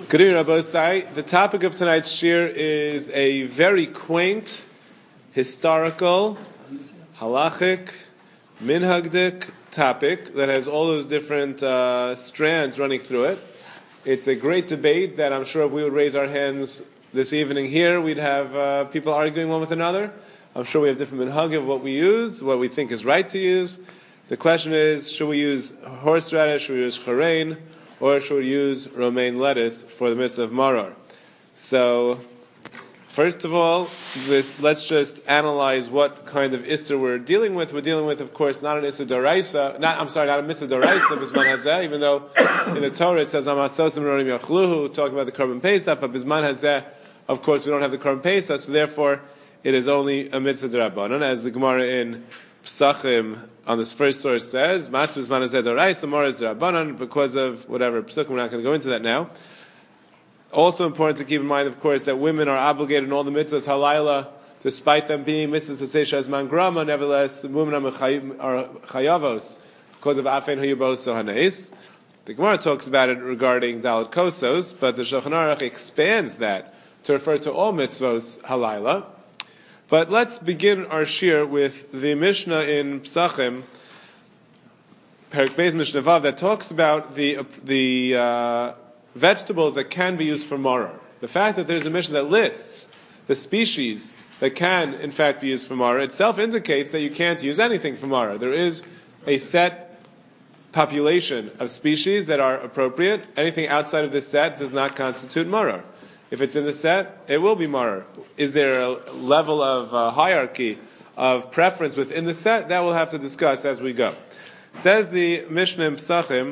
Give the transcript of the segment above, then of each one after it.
Good evening, Rabbi Sai. The topic of tonight's shir is a very quaint, historical, halachic, minhagdik topic that has all those different strands running through it. It's a great debate that I'm sure if we would raise our hands this evening here, we'd have people arguing one with another. I'm sure we have different minhag of what we use, what we think is right to use. The question is, should we use horseradish, should we use charein, or should we use romaine lettuce for the mitzvah of maror? So, first of all, let's just analyze what kind of isser we're dealing with. We're dealing with, of course, not an isser doraisa, not a mitzvah doraisa, bisman hazeh, even though in the Torah it says, Amatzosim ronim yachluhu, talking about the korban pesach, but bisman hazeh, of course, we don't have the korban pesach, so therefore it is only a mitzvah d'Rabbanan, as the Gemara in Pesachim on this first source says, Matzah bisman hazeh doraisa, maror is d'Rabbanan, because of whatever Pesachim. We're not going to go into that now. Also important to keep in mind, of course, that women are obligated in all the mitzvahs halayla, despite them being mitzvahs asesha as mangrama. Nevertheless, the women are chayavos because of afein huyabos sohaneis. The Gemara talks about it regarding dalet kosos, but the Shulchan Aruch expands that to refer to all mitzvahs halayla. But let's begin our shir with the Mishnah in Pesachim, Perek Beis Mishnah Vav, that talks about the vegetables that can be used for maror. The fact that there's a Mishnah that lists the species that can, in fact, be used for maror itself indicates that you can't use anything for maror. There is a set population of species that are appropriate. Anything outside of this set does not constitute maror. If it's in the set, it will be maror. Is there a level of hierarchy of preference within the set? That we'll have to discuss as we go. Says the Mishnah in Pesachim,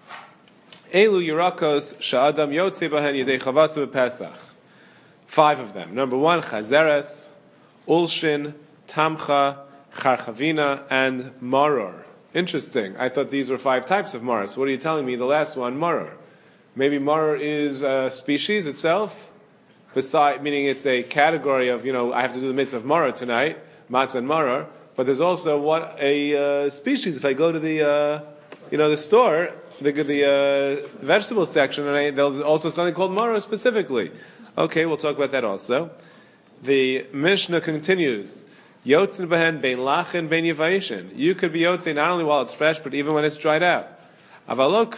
Elu Yerakos Sha'adam Yotze Bahen Yedei Chavasu B'Pesach. 5 of them. Number 1, Chazeres, Ulshin, Tamcha, Charchavina, and Maror. Interesting. I thought these were 5 types of maror. So what are you telling me? The last one, maror. Maybe maror is a species itself, meaning it's a category of, I have to do the mitzvah of maror tonight, matzah and maror, but there's also what a species. If I go to the store, the vegetable section, and there's also something called maror specifically. Okay, we'll talk about that also. The Mishnah continues, Yotzin behen bein lachin bein yivayishin. You could be yotzin not only while it's fresh, but even when it's dried out. But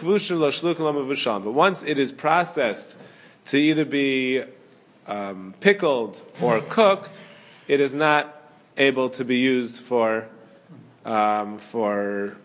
once it is processed to either be pickled or cooked, it is not able to be used for maror.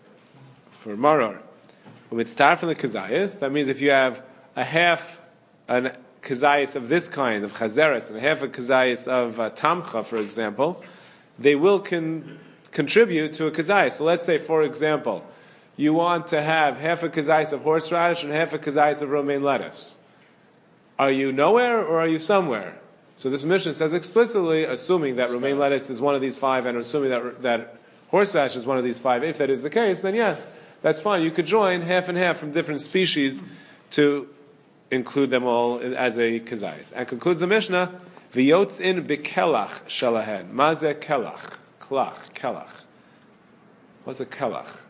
When it's tar from the kazayas, that means if you have a half an kazayas of this kind, of chazeres, and a half a kazayas of tamcha, for example, they will contribute to a kazayas. So let's say, for example, you want to have half a kazayas of horseradish and half a kazayas of romaine lettuce. Are you nowhere or are you somewhere? So this Mishnah says explicitly, assuming that romaine lettuce is one of these 5 and assuming that horseradish is one of these 5, if that is the case, then yes, that's fine. You could join half and half from different species to include them all as a kazayas. And concludes the Mishnah, V'yotzin b'kelach shalahen. Mazeh kelach. Kelach. What's a kelach?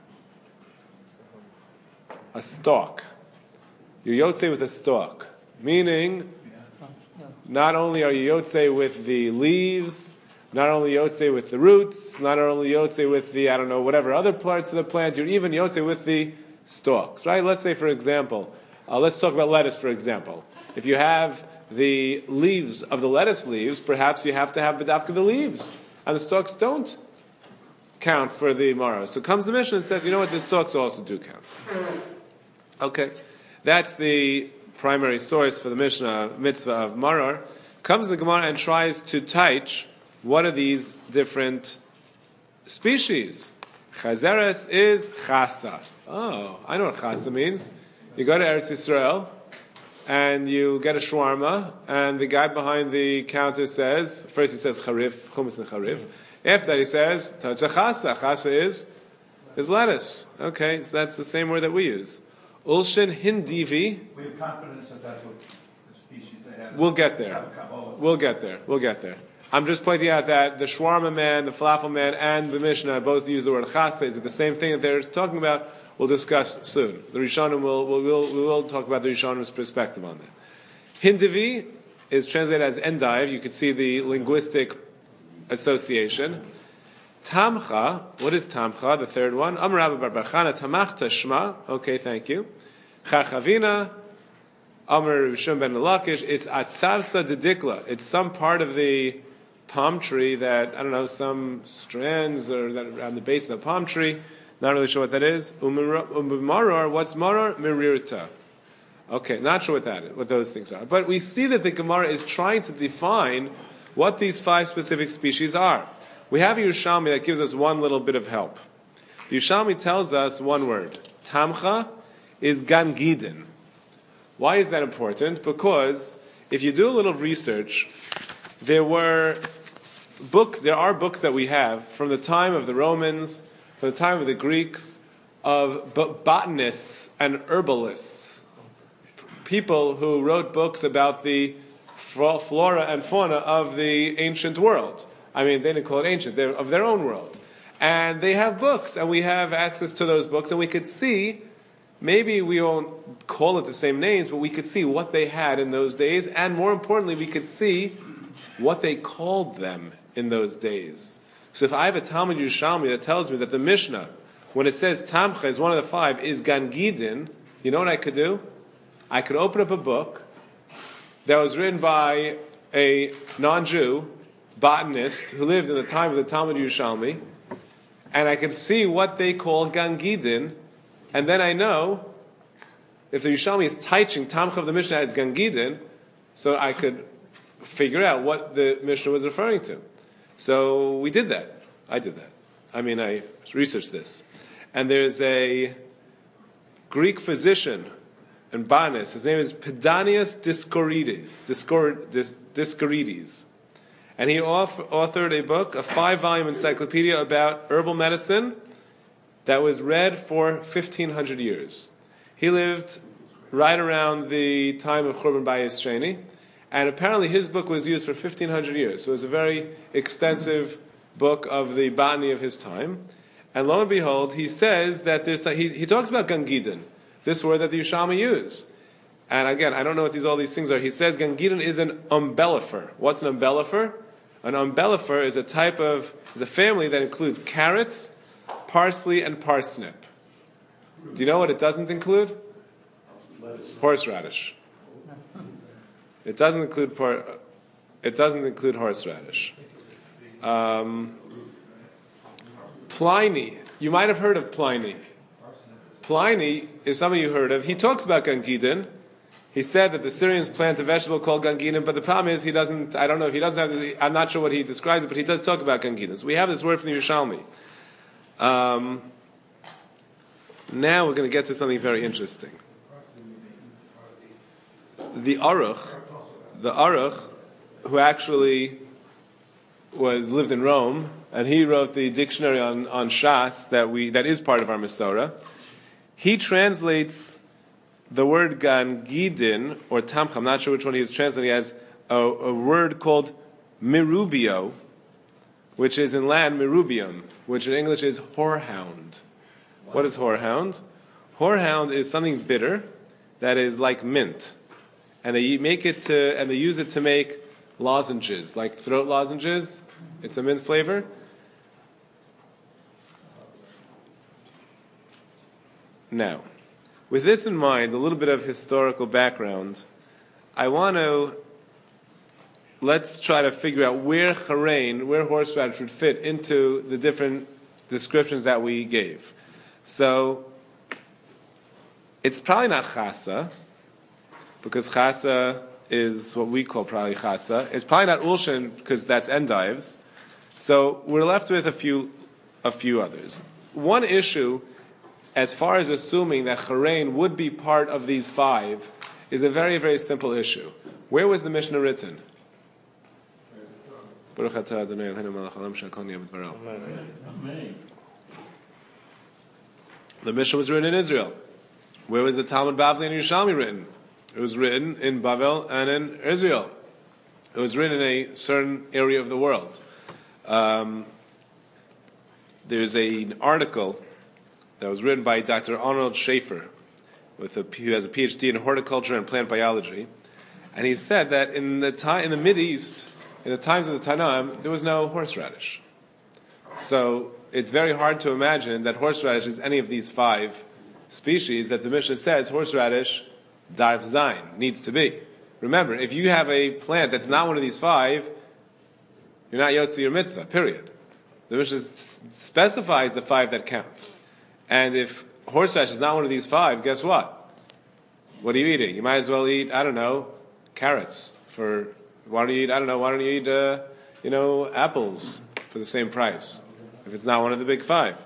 A stalk. You're yotze with a stalk. Meaning, not only are you yotze with the leaves, not only yotze with the roots, not only yotze with the, whatever other parts of the plant, you're even yotze with the stalks, right? Let's say, for example, let's talk about lettuce, for example. If you have the leaves of the lettuce leaves, perhaps you have to have the leaves, and the stalks don't count for the maror. So comes the Mishnah and says, you know what, the stalks also do count. Okay, that's the primary source for the Mishnah mitzvah of maror. Comes the Gemara and tries to teach what are these different species. Chazeres is chasa. Oh, I know what chasa means. You go to Eretz Yisrael and you get a shawarma, and the guy behind the counter says, first he says charif, chumas and charif. After that he says, tatza chasa. Chasa is lettuce. Okay, so that's the same word that we use. Ulshin hindivi. We have confidence that that's what the species they have. We'll get there. I'm just pointing out that the shawarma man, the falafel man, and the Mishnah both use the word chasa. Is it the same thing that they're talking about? We'll discuss soon. The Rishonim we will talk about the Rishonim's perspective on that. Hindivi is translated as endive. You can see the linguistic association. Tamcha, what is Tamcha, the third one? Amar Rabbi Bar Barchana, Tamachta Shma. Okay, thank you. Charchavina, Amar Rishon ben Lakish, it's Atzavsa Dedikla. It's some part of the palm tree that, I don't know, some strands or that are on the base of the palm tree. Not really sure what that is. Maror, what's maror? Mirirta. Okay, not sure what those things are. But we see that the Gemara is trying to define what these 5 specific species are. We have a Yerushalmi that gives us one little bit of help. The Yerushalmi tells us one word. Tamcha is Gan Gidin. Why is that important? Because if you do a little research, there are books that we have from the time of the Romans, from the time of the Greeks, of botanists and herbalists, people who wrote books about the flora and fauna of the ancient world. I mean, they didn't call it ancient, they're of their own world. And they have books, and we have access to those books, and we could see, maybe we won't call it the same names, but we could see what they had in those days, and more importantly, we could see what they called them in those days. So if I have a Talmud Yerushalmi that tells me that the Mishnah, when it says Tamcha is one of the 5, is Gan Gidin, you know what I could do? I could open up a book that was written by a non-Jew botanist who lived in the time of the Talmud Yerushalmi, and I could see what they call Gan Gidin, and then I know if the Yerushalmi is teaching Tamcha of the Mishnah as Gan Gidin, so I could figure out what the Mishnah was referring to. So we did that. I did that. I mean, I researched this. And there's a Greek physician and botanist. His name is Pedanius Dioscorides. And he authored a book, a 5-volume encyclopedia about herbal medicine that was read for 1,500 years. He lived right around the time of Churban Bayis Sheni, and apparently his book was used for 1,500 years. So it was a very extensive book of the botany of his time. And lo and behold, he says that he talks about Gan Gidin, this word that the Yerushalmi use. And again, I don't know what all these things are. He says Gan Gidin is an umbellifer. What's an umbellifer? An umbellifer is a family that includes carrots, parsley, and parsnip. Do you know what it doesn't include? Horseradish. It doesn't include horseradish. Pliny, you might have heard of Pliny. Pliny is somebody you heard of. He talks about Gan Gidin. He said that the Syrians plant a vegetable called Gan Gidin, but the problem is I'm not sure what he describes it, but he does talk about Gan Gidin. So we have this word from the Yerushalmi. Now we're going to get to something very interesting. The Aruch, who actually lived in Rome, and he wrote the dictionary on Shas that is part of our Masorah. He translates the word Gan Gidin or Tamcha, I'm not sure which one he is translating as, a word called mirubio, which is in Latin mirubium, which in English is whorehound. What is whorehound? Whorehound is something bitter that is like mint, and they use it to make lozenges, like throat lozenges. It's a mint flavor. Now, with this in mind, a little bit of historical background, let's try to figure out where horseradish would fit into the different descriptions that we gave. So, it's probably not chasa, because chasa is what we call probably chasa. It's probably not ulshin, because that's endives. So, we're left with a few others. One issue, as far as assuming that charain would be part of these 5, is a very, very simple issue. Where was the Mishnah written? The Mishnah was written in Israel. Where was the Talmud Bavli and Yerushalmi written? It was written in Bavel and in Israel. It was written in a certain area of the world. There's an article that was written by Dr. Arnold Schaefer, who has a PhD in horticulture and plant biology. And he said that in the Mideast, in the times of the Tanaim, there was no horseradish. So it's very hard to imagine that horseradish is any of these 5 species that the Mishnah says horseradish, darf zayin, needs to be. Remember, if you have a plant that's not one of these 5, you're not yotzi your mitzvah, period. The Mishnah specifies the 5 that count. And if horseradish is not one of these 5, guess what? What are you eating? You might as well eat, I don't know, carrots. Why don't you eat, apples for the same price, if it's not one of the big 5.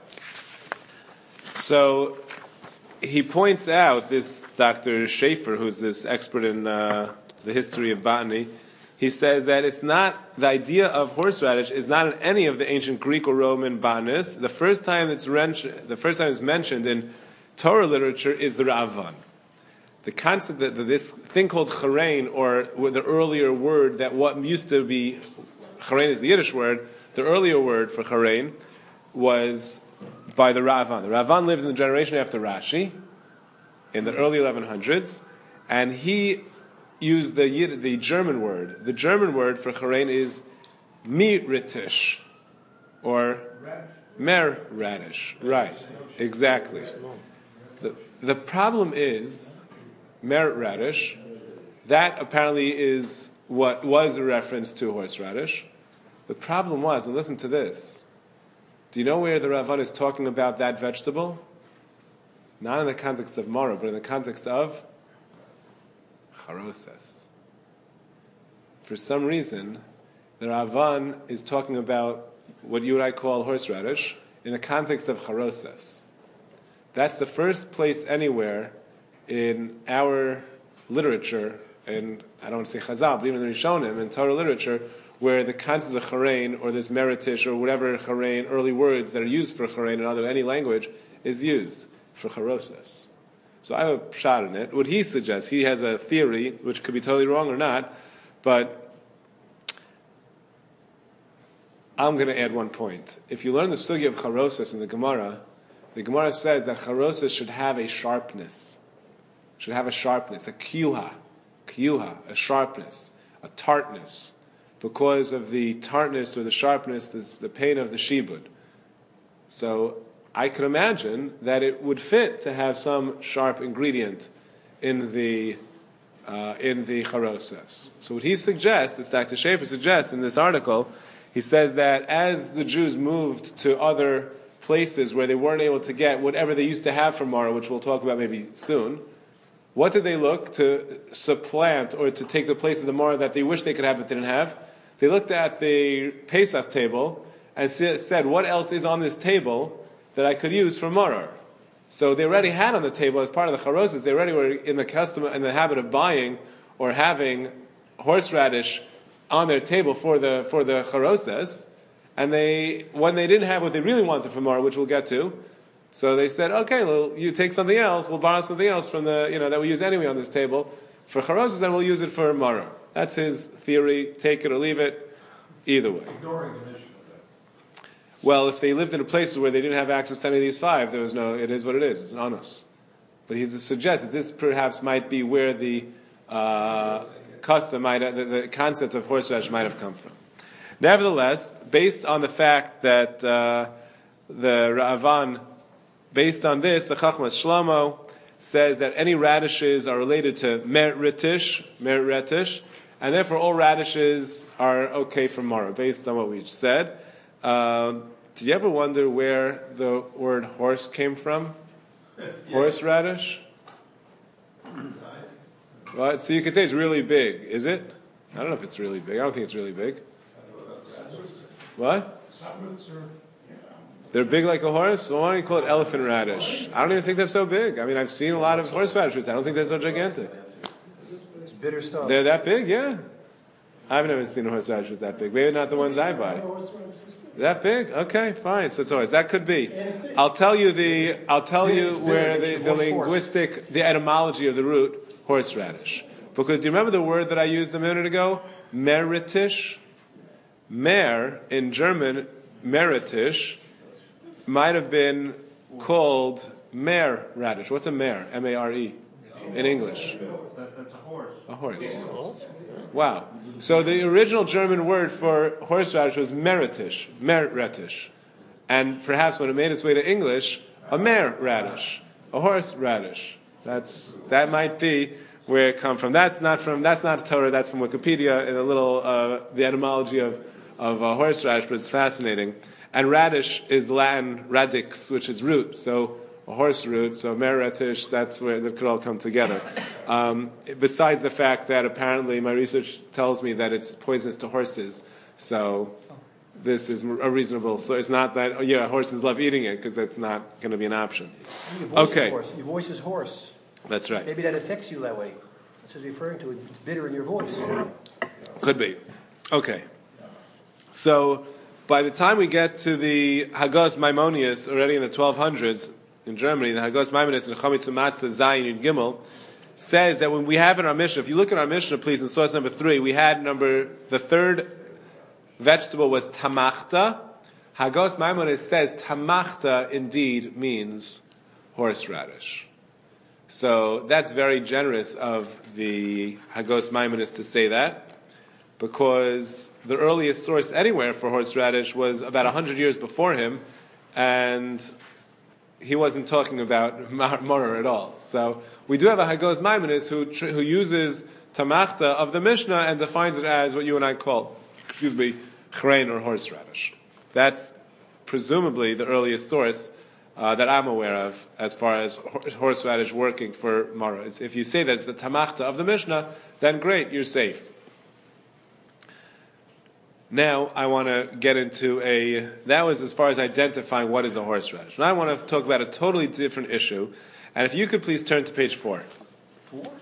So he points out, this Dr. Schaefer, who's this expert in the history of botany, he says that it's not, the idea of horseradish is not in any of the ancient Greek or Roman botanists. The first time it's mentioned in Torah literature is the Ra'avan. The concept that this thing called charein, or the earlier word that what used to be, charein is the Yiddish word, the earlier word for charein was by the Ra'avan. The Ra'avan lived in the generation after Rashi, in the early 1100s, and he used the German word. The German word for charein is miritish, or mer radish. Right, exactly. The problem is, merit radish, that apparently is what was a reference to horseradish. The problem was, and listen to this, do you know where the Ra'avan is talking about that vegetable? Not in the context of Mara, but in the context of charoses. For some reason, the Ra'avan is talking about what you and I call horseradish in the context of charoses. That's the first place anywhere in our literature, and I don't want to say Chazal, but even in the Rishonim, in Torah literature, where the concept of charein, or this meritish, or whatever charein, early words that are used for charein in any language, is used for charoses. So I have a shot in it. What he suggests, he has a theory, which could be totally wrong or not, but I'm going to add one point. If you learn the sugya of charoses in the Gemara says that charoses should have a sharpness. Should have a sharpness, a kiyuha, a sharpness, a tartness, because of the tartness or the sharpness, the pain of the shibud. So I could imagine that it would fit to have some sharp ingredient in the charoses. So what he suggests, as Dr. Schaefer suggests in this article, he says that as the Jews moved to other places where they weren't able to get whatever they used to have from Mara, which we'll talk about maybe soon, what did they look to supplant or to take the place of the Mara that they wish they could have but didn't have? They looked at the Pesach table and said, what else is on this table that I could use for Maror? So they already had on the table, as part of the charoses, they already were in the habit of buying or having horseradish on their table for the charoses, and when they didn't have what they really wanted for Maror, which we'll get to, so they said, okay, well, you take something else, we'll borrow something else from that we use anyway on this table for charoses, and we'll use it for Maror. That's his theory. Take it or leave it. Either way. Ignoring the mission of that. Well, if they lived in places where they didn't have access to any of these 5, there was no. It is what it is. It's an onus. But he suggests that this perhaps might be where the custom the concept of horseradish might have come from. Nevertheless, based on the fact that the Ra'avan, based on this, the Chachmas Shlomo says that any radishes are related to meritish, and therefore all radishes are okay for Mara, based on what we just said. Did you ever wonder where the word horse came from? Horseradish? Right, so you could say it's really big, is it? I don't know if it's really big. I don't think it's really big. What? They're big like a horse? Well, why don't you call it elephant radish? I don't even think they're so big. I mean, I've seen a lot of horseradishes. I don't think they're so gigantic. It's bitter stuff. They're that big, yeah. I've never seen a horseradish that's that big. Maybe not the ones I buy. That big? Okay, fine. So it's always that could be. I'll tell you where the linguistic, the etymology of the root horseradish. Because do you remember the word that I used a minute ago? Meritish. Mer in German, meritish, might have been called mer radish. What's a mer? M-A-R-E. in English? That's a horse. A horse. Wow. So the original German word for horseradish was meretish. And perhaps when it made its way to English, a mare radish, a horse radish. That might be where it comes from. That's not Torah, that's from Wikipedia in a little, the etymology of horseradish, but it's fascinating. And radish is Latin radix, which is root. So a horse root, so meretish, that's where that could all come together. Besides the fact that apparently my research tells me that it's poisonous to horses, so this is a reasonable, so it's not that, horses love eating it, because that's not going to be an option. Okay. Your voice is hoarse. That's right. Maybe that affects you that way. That's what he's referring to. It's bitter in your voice. Could be. Okay. So, by the time we get to the Hagos Maimonides, already in the 1200s, in Germany, the Hagos Maimonides in Chomitzu Matzah Zayin Yud Gimel says that when we have in our Mishnah, if you look at our Mishnah, please, in source number 3, we had the third vegetable was tamachta. Hagos Maimonides says tamachta indeed means horseradish. So that's very generous of the Hagos Maimonides to say that, because the earliest source anywhere for horseradish was about 100 years before him, and he wasn't talking about Morer at all. So we do have a Hagos Maimonides who uses tamachta of the Mishnah and defines it as what you and I call, chrein or horseradish. That's presumably the earliest source that I'm aware of as far as horseradish working for Mara. If you say that it's the tamachta of the Mishnah, then great, you're safe. Now I want to get into that was as far as identifying what is a horseradish. Now I want to talk about a totally different issue, and if you could please turn to page 4. 4?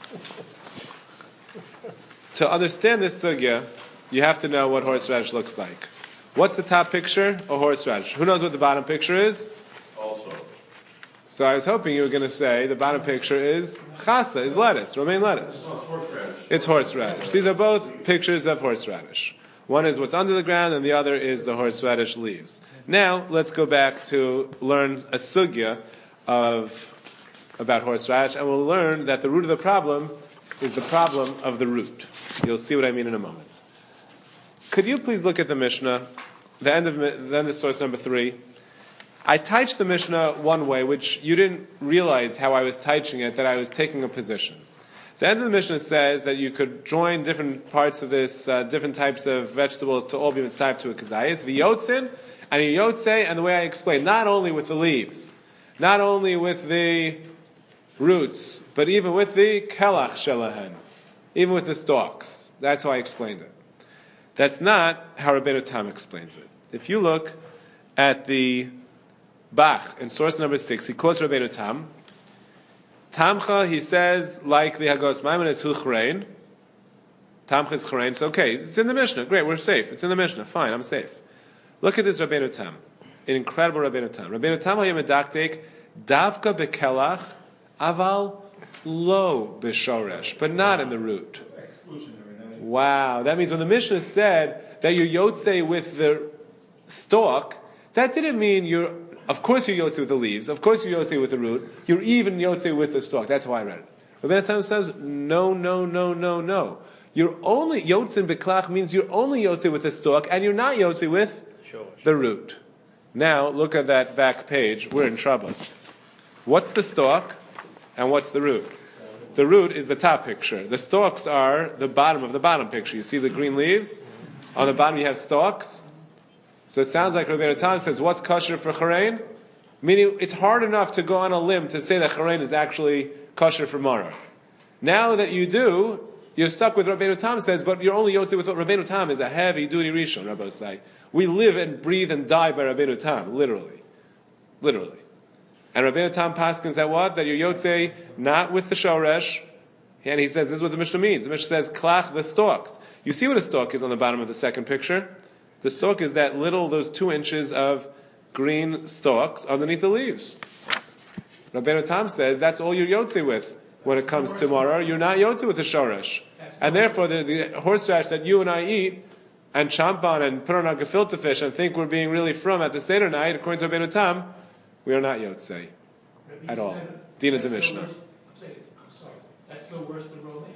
To understand this sugya, you have to know what horseradish looks like. What's the top picture? A horseradish. Who knows what the bottom picture is? Also. So I was hoping you were going to say the bottom picture is chasa, is lettuce, romaine lettuce. Oh, it's horseradish. It's horseradish. These are both pictures of horseradish. One is what's under the ground, and the other is the horseradish leaves. Now, let's go back to learn a sugya about horseradish, and we'll learn that the root of the problem is the problem of the root. You'll see what I mean in a moment. Could you please look at the Mishnah, the end of source number 3? I teach the Mishnah one way, which you didn't realize how I was teaching it, that I was taking a position. The end of the Mishnah says that you could join different parts of this, different types of vegetables to all be mitzvah to a kazayis, v'yotzin, and a yotze, and the way I explained, not only with the leaves, not only with the roots, but even with the kelach shelahen, even with the stalks. That's how I explained it. That's not how Rabbeinu Tam explains it. If you look at the Bach in source number 6, he quotes Rabbeinu Tam. Tamcha, he says, like the Hagos Maimonides, hu chrein. Tamcha is chrein. So okay, it's in the Mishnah. Great, we're safe. It's in the Mishnah. Fine, I'm safe. Look at this Rabbeinu Tam. An incredible Rabbeinu Tam. Rabbeinu Tam hayem medaktek davka bekelach aval lo b'shoresh, but not in the root. Wow, that means when the Mishnah said that you're yotze with the stalk, that didn't mean of course you're yotze with the leaves, of course you're yotze with the root, you're even yotze with the stalk. That's how I read it. Rabbeinu Tam says, no. You're only, yotze in beklach means you're only yotze with the stalk, and you're not yotze with the root. Now, look at that back page, we're in trouble. What's the stalk, and what's the root? The root is the top picture. The stalks are the bottom of the bottom picture. You see the green leaves? On the bottom you have stalks. So it sounds like Rabbeinu Tam says, what's kosher for charein? Meaning, it's hard enough to go on a limb to say that charein is actually kosher for maror. Now that you do, you're stuck with Rabbeinu Tam says, but you're only yotze with what Rabbeinu Tam is a heavy-duty rishon, Rabbi say. We live and breathe and die by Rabbeinu Tam, literally. And Rabbeinu Tam paskins that what? That you're yotze not with the shoresh. And he says, this is what the Mishnah means. The Mishnah says, klach, the stalks. You see what a stalk is on the bottom of the second picture? The stalk is those 2 inches of green stalks underneath the leaves. Rabbeinu Tam says, that's all you're yotze with when it comes to maror. You're not yotze with the shoresh. And therefore, the horseradish that you and I eat, and chomp on and put on our gefilte fish and think we're being really from at the Seder night, according to Rabbeinu Tam, we are not Yotzei at all. Dina de Mishnah. I'm still worse than romaine.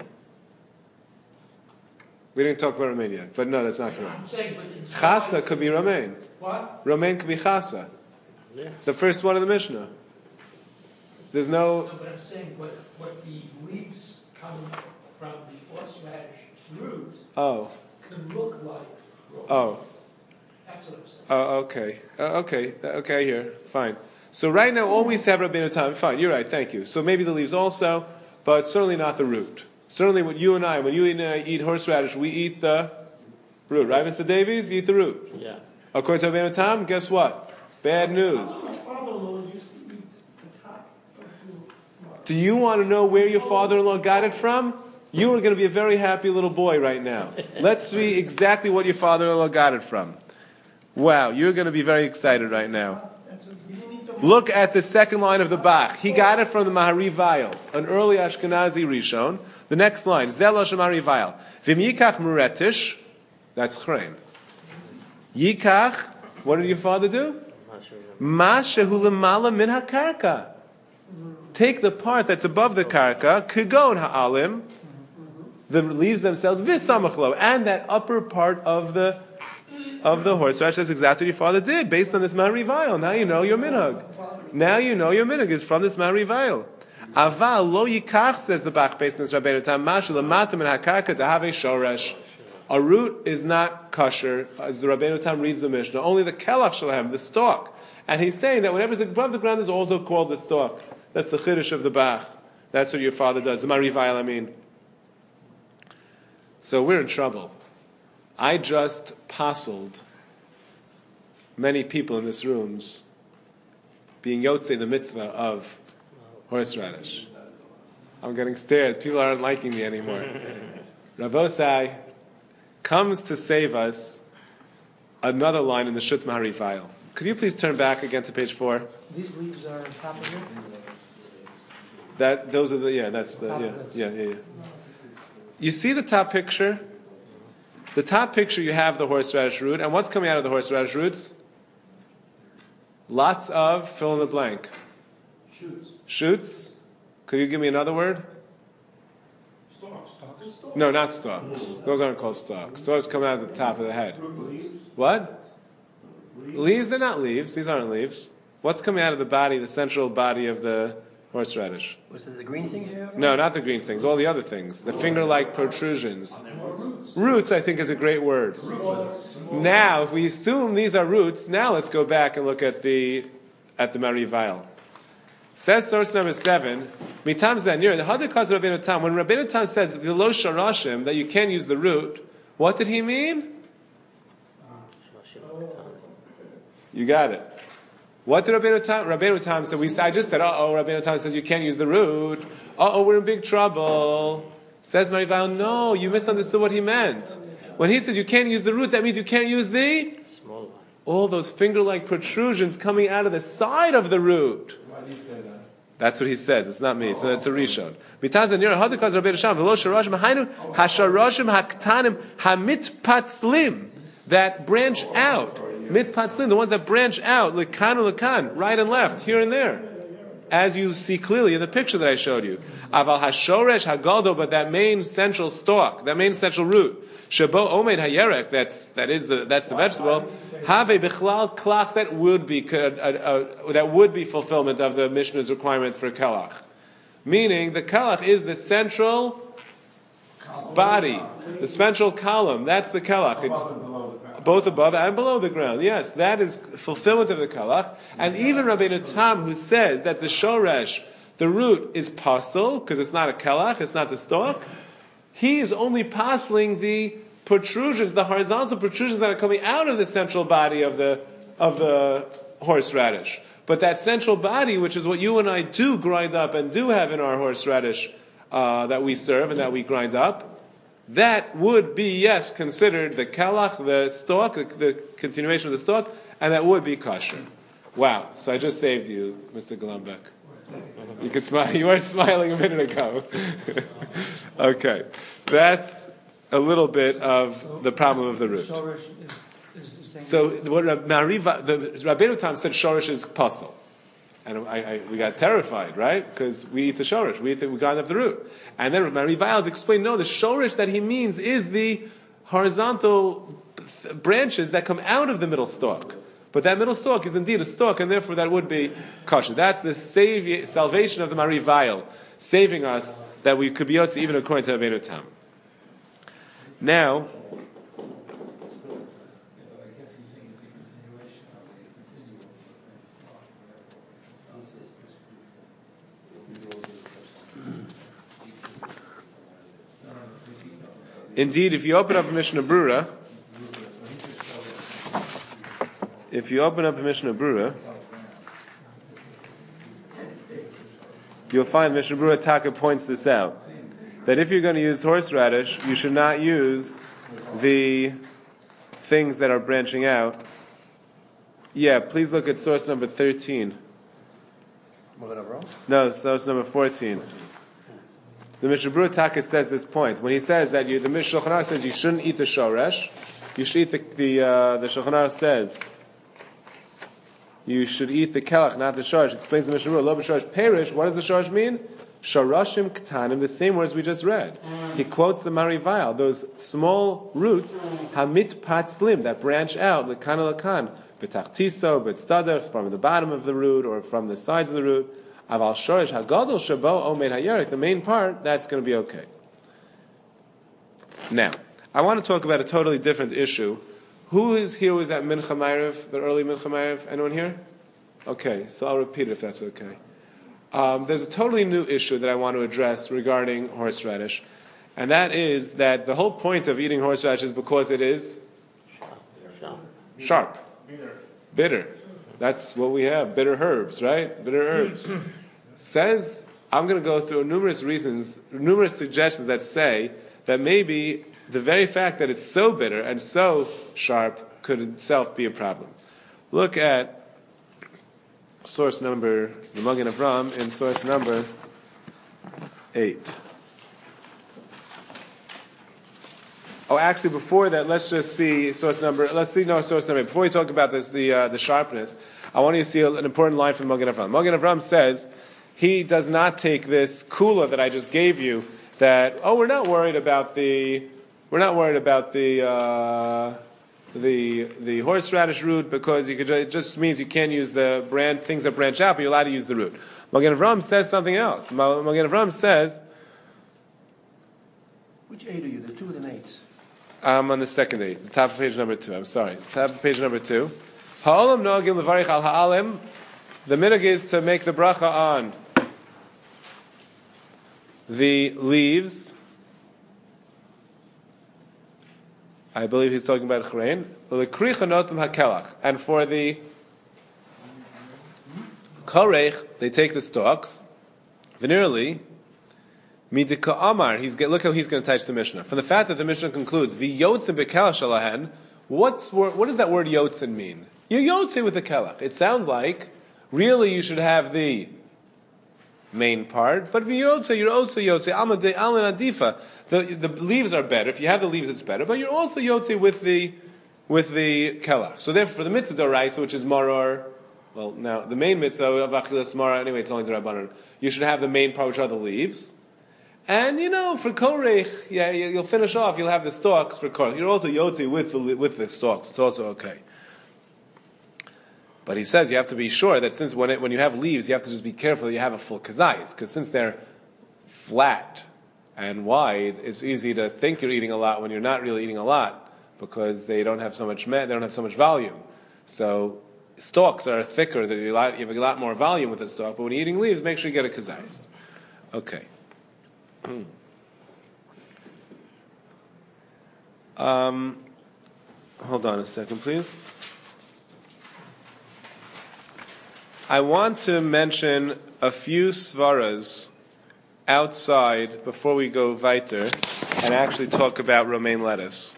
We didn't talk about romaine yet, but no, that's not correct. I'm saying, but in Chasa could be romaine. What? Romaine could be chasa. Yeah. The first one of the Mishnah. There's No, no... but I'm saying what the leaves coming from the horseradish root Oh. can look like romaine. Oh. That's what I'm saying. Oh, okay. Okay, here. Fine. So right now, always have Rabbeinu Tam. Fine, you're right, thank you. So maybe the leaves also, but certainly not the root. Certainly when you and I eat horseradish, we eat the root. Right, Mr. Davies? You eat the root. Yeah. According to Rabbeinu Tam, guess what? Bad news. My father-in-law used to eat the top of the... Do you want to know where your father-in-law got it from? You are going to be a very happy little boy right now. Let's see exactly what your father-in-law got it from. Wow, you're going to be very excited right now. Look at the second line of the Bach. He got it from the Maharivayil, an early Ashkenazi Rishon. The next line, Zelosh Maharivayil. Vim yikach muretish, that's chrein. Yikach, what did your father do? Ma shehu lemala min hakarka. Take the part that's above the karka, kigon ha'alim, the leaves themselves, v'samachlo, and that upper part of the horseradish. That's exactly what your father did, based on this Maharivayil. Now you know your minhag. Now you know your minhag is from this Maharivayil. Aval lo yikach, says the Bach, based on this Rabbeinu Tam, mashu lematim and hakarka tahave shoresh. A root is not kosher, as the Rabbeinu Tam reads the Mishnah. Only the kelach shalahem, the stalk. And he's saying that whatever's above the ground is also called the stalk. That's the chiddush of the Bach. That's what your father does. The Maharivayil, I mean. So we're in trouble. I just puzzled many people in this room's being yotzei the mitzvah of horseradish. I'm getting stares. People aren't liking me anymore. Rabosai comes to save us another line in the Shut Maharivayil. Could you please turn back again to page 4? These leaves are on top of it? Those are the, yeah. You see the top picture? The top picture, you have the horseradish root, and what's coming out of the horseradish roots? Lots of, fill in the blank. Shoots? Could you give me another word? Stalks. No, not stalks. Those aren't called stalks. Those come out of the top of the head. What? Leaves? They're not leaves. These aren't leaves. What's coming out of the body, the central body of the horseradish? Was it the green things you have? No, not the green things. All the other things. The finger-like protrusions. Roots, I think, is a great word. Now, if we assume these are roots, now let's go back and look at the Maharivayil. Says source number 7, Mitam Zanir, the Hadikaz Rabbeinu Tam, when Rabbeinu Tam says V'lo sharashim, that you can't use the root, what did he mean? You got it. What did Rabbeinu Tam? Rabbeinu Tam said, I just said, Rabbeinu Tam says you can't use the root. We're in big trouble. Says Maharivayil, no, you misunderstood what he meant. When he says you can't use the root, that means you can't use the? Small one. All those finger-like protrusions coming out of the side of the root. Why do you say that? That's what he says. It's not me. It's a Rishon. Mitazanir hadikaz Rabbeinu Sham v'lo sharashim hainu hasharashim haktanim hamitpatzlim, that branch out. Mitpatzlim, the ones that branch out, lekan lekan, right and left, here and there, as you see clearly in the picture that I showed you. Aval hashoresh hagaldo, but that main central stalk, that main central root, shabo omed hayerek, that's the vegetable. Have a bichlal klach, that would be fulfillment of the Mishnah's requirement for kelach. Meaning the kelach is the central body, the central column. That's the kelach. It's both above and below the ground. Yes, that is fulfillment of the kelach. And even Rabbeinu Tam, who says that the shoresh, the root, is pasul because it's not a kelach, it's not the stalk, he is only pasling the protrusions, the horizontal protrusions that are coming out of the central body of the horseradish. But that central body, which is what you and I do grind up and do have in our horseradish that we serve and that we grind up, that would be, yes, considered the kalach, the stalk, the continuation of the stalk, and that would be kosher. Wow, so I just saved you, Mr. Golombek. You could smile. You were smiling a minute ago. Okay, that's a little bit of the problem of the root. Is So what the Rabbeinu Tam said, shorish is pasul. And we got terrified, right? Because we eat the shorish, we grind up the root. And then Mari Viles explained, no, the shorish that he means is the horizontal branches that come out of the middle stalk. But that middle stalk is indeed a stalk, and therefore that would be kosher. That's the salvation of the Mari Vial, saving us that we could be yotze even according to Rabbeinu Tam. Now, indeed, if you open up a Mishnah Brura, you'll find Mishnah Brura Taka points this out, that if you're going to use horseradish, you should not use the things that are branching out. Yeah, please look at source number 13. No, source number 14. The Mishnah Brura Taka says this point. When he says that the Shulchan Aruch says you shouldn't eat the shoresh, you should eat the Shulchan Aruch says you should eat the kelach, not the shoresh. Explains the Mishnah Brura, lo b'shoresh perish. What does the shoresh mean? Sharashim ktanim, the same words we just read. He quotes the Mari Vial, those small roots, hamit patzlim, that branch out, lekan lekan, betachtiso, betstader, from the bottom of the root or from the sides of the root. Aval shoresh hagadol shabo omeid hayerik, the main part, that's going to be okay. Now, I want to talk about a totally different issue. Who is here was at Mincha Ma'ariv, the early Mincha Ma'ariv? Anyone here? Okay, so I'll repeat it if that's okay. There's a totally new issue that I want to address regarding horseradish, and that is that the whole point of eating horseradish is because it is sharp, bitter. That's what we have, bitter herbs, right? Bitter herbs. Says, I'm going to go through numerous reasons, numerous suggestions that say that maybe the very fact that it's so bitter and so sharp could itself be a problem. Look at source number, the Magen Avram, in source number 8. Oh, actually, before that, let's just see source number. Before we talk about this, the sharpness, I want you to see an important line from Magen Avram. Magen Avram says he does not take this kula that I just gave you. That we're not worried about the horseradish root because it just means you can't use the things that branch out, but you're allowed to use the root. Magen Avram says something else. Magen Avram says, which 8 are you? There's 2 of them 8s. I'm on the second 8, the top of page number 2. I'm sorry, top of page number 2. Ha'olam no'agim levarich al ha'alim. The minhag is to make the bracha on the leaves. I believe he's talking about chrein. And for the korech, they take the stalks. Venerally, midika amar. Look how he's going to touch the Mishnah. From the fact that the Mishnah concludes v'yotzin bekelach shalahen. What does that word yotzin mean? You yotzin with the kelach. It sounds like really you should have the main part, but you're also yotze amadei alin adifa. The leaves are better. If you have the leaves, it's better. But you're also yotze with the kelach. So therefore, for the mitzvah doraisa, which is maror, well, now the main mitzvah of achilas maror. Anyway, it's only the rabbanon. You should have the main part, which are the leaves. And for korech, you'll finish off. You'll have the stalks for korech. You're also yotze with the stalks. It's also okay. But he says you have to be sure that since when you have leaves, you have to just be careful that you have a full kazayis, because since they're flat and wide, it's easy to think you're eating a lot when you're not really eating a lot, because they don't have so much volume. So stalks are thicker, that you have a lot more volume with a stalk, but when you're eating leaves, make sure you get a kazayis. Okay. Hold on a second, please. I want to mention a few svaras outside before we go weiter and actually talk about romaine lettuce.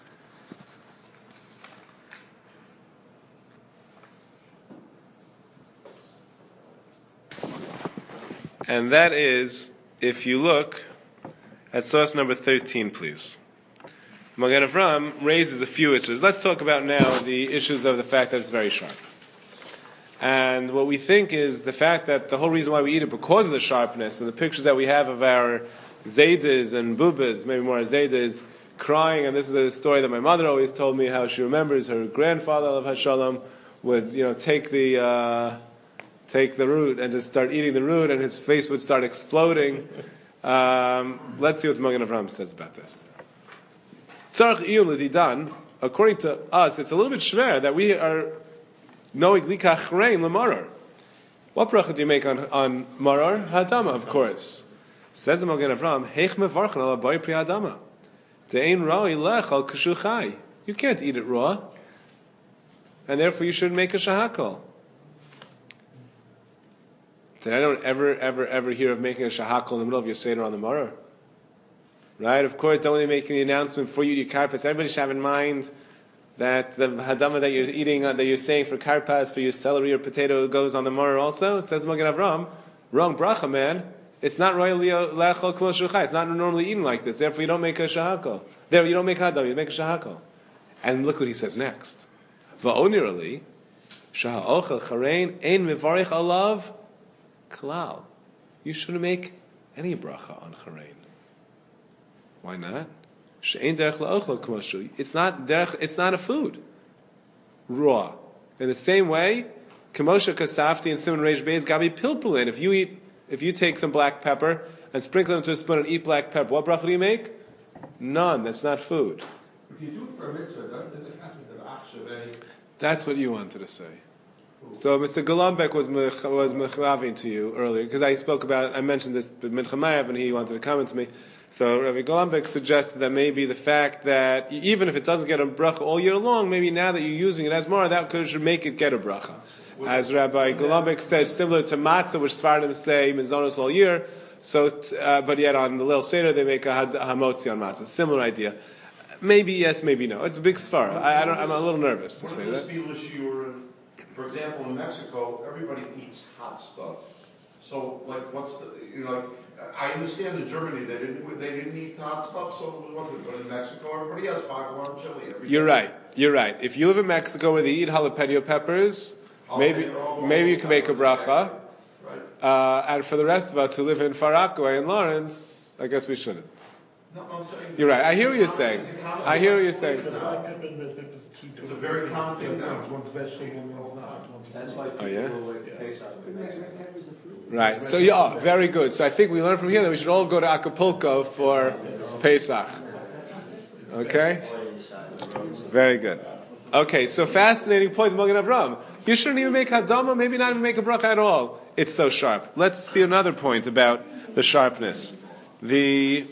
And that is, if you look at source number 13, please. Magen Avram raises a few issues. Let's talk about now the issues of the fact that it's very sharp. And what we think is the fact that the whole reason why we eat it because of the sharpness and the pictures that we have of our Zaydas and Bubas, maybe more Zaydas, crying, and this is the story that my mother always told me, how she remembers her grandfather of Hashalom would, take the root and just start eating the root, and his face would start exploding. Let's see what Magen Avraham says about this. Tzarech iyun l'didan. According to us, it's a little bit shver that we are knowing likach rein l'marar. What bracha do you make on marar? Hadama, of course. Says the Magen Avraham, heich mevarchen ala bai pri hadama. De'ein ra'oi lechal kashu chai. You can't eat it raw, and therefore you shouldn't make a shahakal. Then I don't ever hear of making a shahakal in the middle of your seder on the marar. Right? Of course, don't only making the announcement for you to karpas. Everybody should have in mind that the hadama that you're eating, that you're saying for karpas, for your celery or potato, goes on the marar also. It says Magen Avraham, wrong bracha, man. It's not royally lechal k'mo shulchai. It's not normally eaten like this. Therefore, you don't make a shahakal. There, you don't make hadam. You make a shahakal. And look what he says next. Va'onirali shaha'ochel charein ein mevarich alav klal. You shouldn't make any bracha on charein. Why not? She'ein derech la'ochel k'mo shul. It's not derech. It's not a food. Raw. In the same way, k'moshe kasafti and simon reish beis gabi pilpulin. If you take some black pepper and sprinkle it into a spoon and eat black pepper, what bracha do you make? None. That's not food. If you do it for a mitzvah, doesn't it have to be the achshavei? That's what you wanted to say. So Mr. Golombek was mechavin to you earlier, because I mentioned this with Mincha Mayav, and he wanted to comment to me. So Rabbi Golombek suggested that maybe the fact that even if it doesn't get a bracha all year long, maybe now that you're using it as more, that should make it get a bracha. As Rabbi Golombek said, similar to matzah, which Sfardim say mizonos all year. So, but yet on the Leil Seder they make a hamotzi on matzah. Similar idea. Maybe yes, maybe no. It's a big svara. I'm a little nervous to say that. For example, in Mexico, everybody eats hot stuff. So, I understand in Germany they didn't eat hot stuff. So what's it? But in Mexico, everybody has foghorn chili. You're right. If you live in Mexico where they eat jalapeno peppers, maybe you can make a bracha. Right. And for the rest of us who live in Far Rockaway and Lawrence, I guess we shouldn't. No, I'm saying you're right. I hear what you're saying. It's a very common thing now. One's vegetable, one's not. That's why people Right. So very good. So I think we learned from here that we should all go to Acapulco for Pesach. Okay? Very good. Okay, so fascinating point, Magen Avraham. You shouldn't even make hadama, maybe not even make a bracha at all. It's so sharp. Let's see another point about the sharpness. The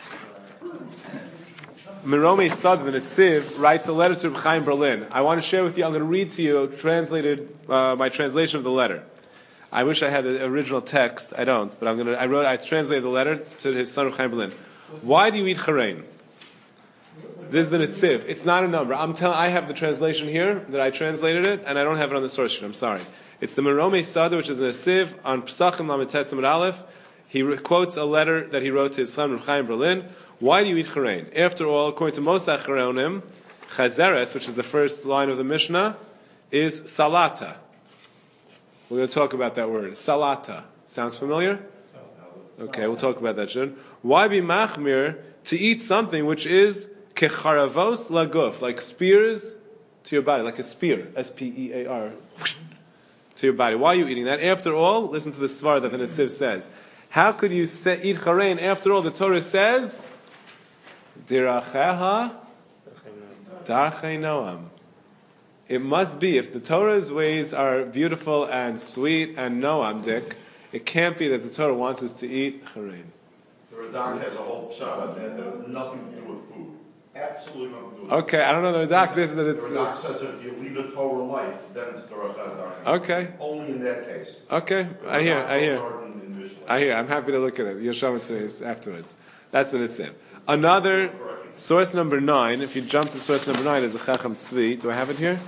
Merome Sad, the Netziv, writes a letter to Reb Chaim Berlin. I want to share with you, I'm going to read to you my translation of the letter. I wish I had the original text. I don't, but I translated the letter to his son Reb Chaim Berlin. Why do you eat charein? This is the Netziv. It's not a number. I have the translation here that I translated it, and I don't have it on the source sheet. I'm sorry. It's the Merome Sada, which is a Netziv on Pesachim Lamed Tes Amud Aleph. He quotes a letter that he wrote to his son Reb Chaim Berlin. Why do you eat charein? After all, according to Mosach Chareonim, chazeres, which is the first line of the Mishnah, is salata. We're going to talk about that word. Salata. Sounds familiar? Okay, we'll talk about that soon. Why be machmir to eat something which is kecharavos laguf, like spears to your body, like a spear, S-P-E-A-R, to your body. Why are you eating that? After all, listen to the svar that the Netziv says. How could you eat charein? After all, the Torah says, Diracheha darchei noam. It must be, if the Torah's ways are beautiful and sweet and noamdik, it can't be that the Torah wants us to eat charein. The Radak has a whole shot on that has nothing to do with food. Absolutely nothing to do with food. Okay, I don't know the Radak. The Radak says if you lead a Torah life, then it's Diracheha darchei. Okay. Only in that case. Okay, I hear. I'm happy to look at it. You'll show it to me afterwards. That's the Netziv. Another, source number 9, if you jump to source number 9, is the Chacham Tzvi. Do I have it here?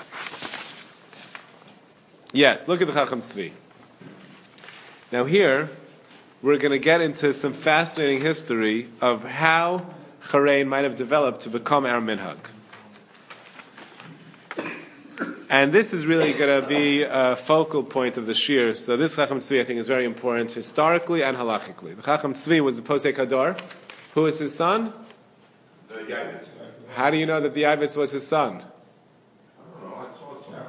Yes, look at the Chacham Tzvi. Now here, we're going to get into some fascinating history of how charein might have developed to become our minhag. And this is really going to be a focal point of the shir. So this Chacham Tzvi, I think, is very important historically and halachically. The Chacham Tzvi was the Posek Hador. Who is his son? The Yavitz. How do you know that the Yavitz was his son? I don't know, I saw it somewhere.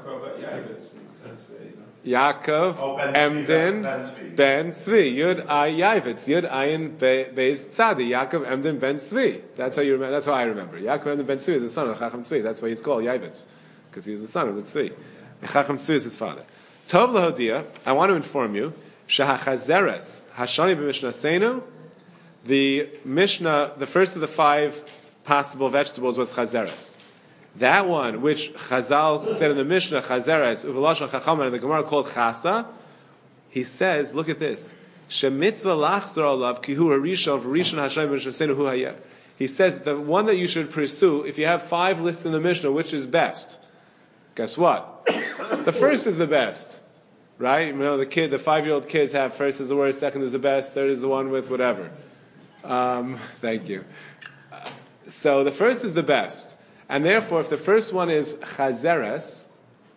Yaakov, Emden, Ben Tzvi. Yud Ay Yavitz. Yud Ayin Beis Tzadi. Yaakov, Emden, Ben Tzvi. That's how you remember. That's how I remember. Yaakov, Emden, Ben Tzvi is the son of Chacham Tzvi. That's why he's called Yavitz, because he was the son of the Tzvi. And Chacham Tzvi is his father. Tov Lahodia, I want to inform you, Shahachazeres Hashani b'Mishnasenu. The Mishnah, the first of the 5 possible vegetables was chazeres. That one, which Chazal said in the Mishnah, chazeres, uvelashon chachama, and the Gemara called chasa, he says, look at this, shemitzvah lachzor alav ki hu harishon v'rishon Hashem b'Mishnasenu hu hayeh. He says the one that you should pursue, if you have 5 lists in the Mishnah, which is best? Guess what? The first is the best. Right? You know, the 5-year-old kids have first is the worst, second is the best, third is the one with whatever. Thank you. So the first is the best. And therefore, if the first one is chazeres,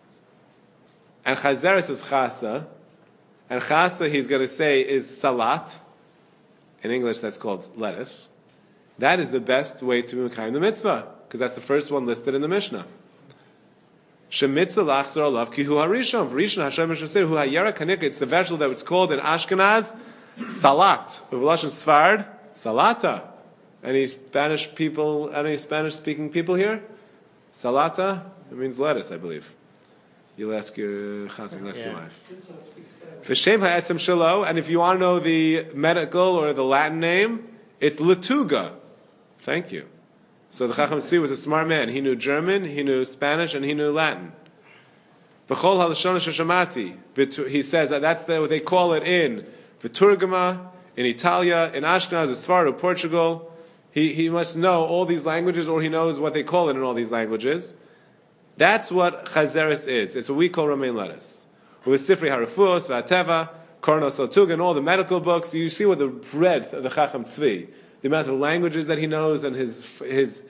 and chazeres is chasa, and chasa, he's going to say, is salat, in English that's called lettuce, that is the best way to mekayim the mitzvah, because that's the first one listed in the Mishnah. Shemitzvah lachzor alav ki hu harishon, v'rishon Hashem b'Mishnasenu hu hayera kanika. It's the vegetable that it's called in Ashkenaz salat. Uv'lashon Sfard, salata. Any Spanish-speaking people here? Salata? It means lettuce, I believe. You'll ask your chassid, you'll ask your wife. V'shem ha'etzem shelo, and if you want to know the medical or the Latin name, it's letuga. Thank you. So the Chacham Tzvi was a smart man. He knew German, he knew Spanish, and he knew Latin. B'chol halashon sheshamati. He says that that's what they call it in V'turgama, in Italia, in Ashkenaz, Sfarad, Portugal. He must know all these languages, or he knows what they call it in all these languages. That's what chazeres is. It's what we call romaine lettuce. With Sifri Harafuos, V'ateva, Kornos Otug, and all the medical books, you see what the breadth of the Chacham Tzvi, the amount of languages that he knows, and his